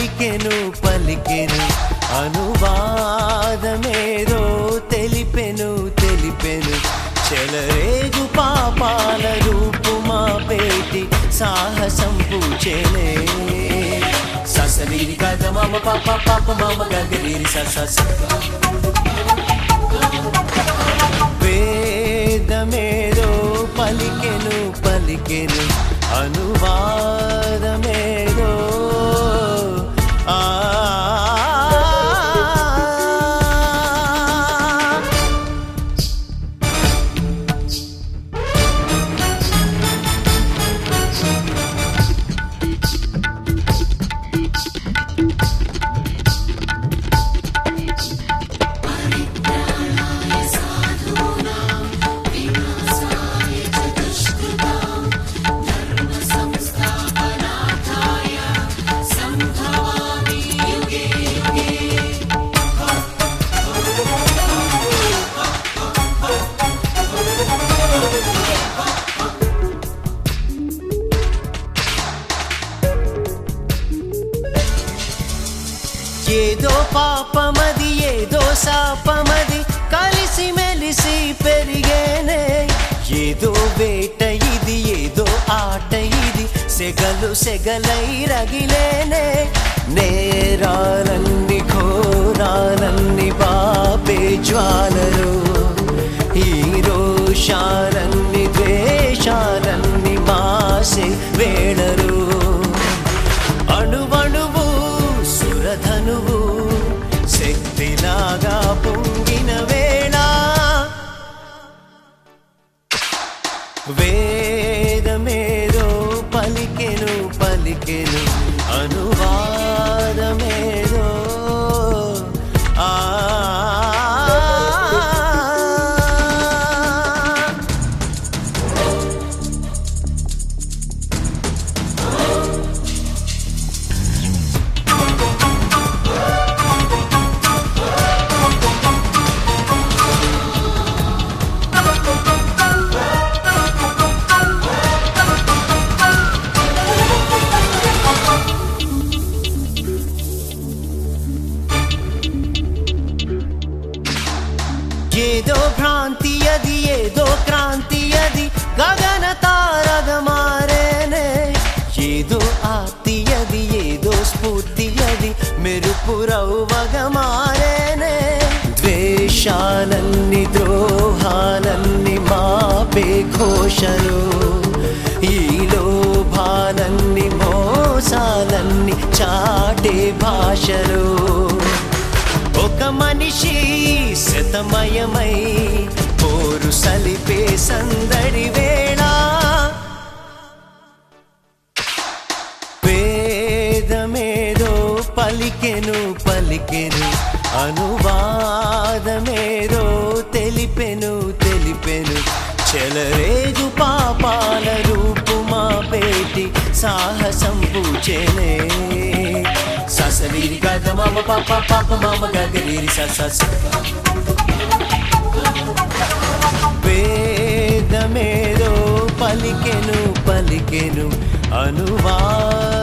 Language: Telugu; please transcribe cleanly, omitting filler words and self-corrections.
పలికెను పలికెను అనువాదమేదో తెలిపెను తెలిపెను చెలరేగు పాపాల రూపుమా పేటి సాహసం పూచెనే ససనీరి కథ మమ పాప పాప మమ గగరీరి సస వేదమేదో పలికెను పలికెను అనువాదమేదో ఏదో పాపమది ఏదో శాపమది కలిసి మెలిసి పెరిగేనే ఏదో వేట ఇది ఏదో ఆట ఇది సెగలు సెగలై రగిలేనే నేరాలన్నీ ఘోరాలన్నీ బాపే జ్వాలలు ఈ రోషాలన్నీ ద్వేషాలన్నీ మాసే వేళలు అణువణువు సురధనువు శక్తిలాగా పొంగిన వేళ వేదమేదో పలికెను పలికెను అనువాదమేదో ఏదో భ్రాంతి అది ఏదో క్రాంతి అది గగన తారగా మారేనే ఏదో ఆర్తి అది ఏదో స్ఫూర్తి అది మెరుపు రవ్వగా మారేనే ద్వేషాలన్నీ ద్రోహాలన్నీ మాపే ఘోషలు ఈ లోభాలన్నీ మోసాలన్నీ చాటే భాషలు ఒక మనిషి శతమయమై పోరు సలిపే సందడి వేళ వేదమేదో పలికెను పలికెను అనువాదమేదో తెలిపెను తెలిపెను చెలరేగు పాపాల రూపుమా పేటి సాహసం పూచెనే ససనీరి కథ మమ పాప పాప మమ గగరీరి సస వేదమేదో పలికెను పలికెను అనువా